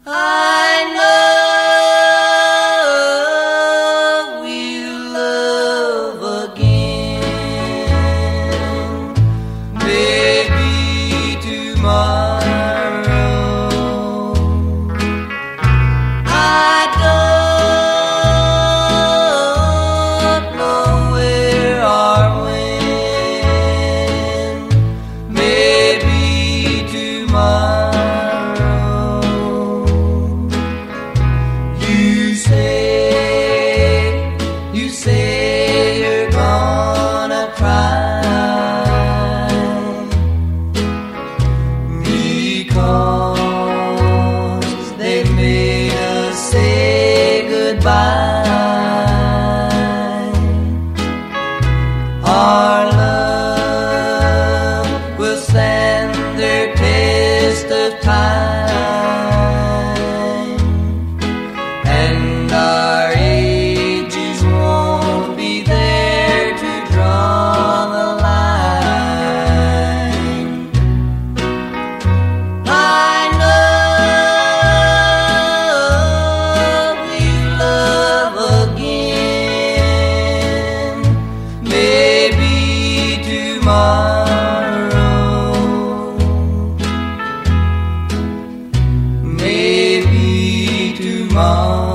I know we'll love again, maybe tomorrow. I don't know where or when, maybe tomorrow. You say you're gonna cry because they made us say goodbye. Our love will stand their test of time, and our ages won't be there to draw the line. I know we'll love again, maybe tomorrow, maybe tomorrow.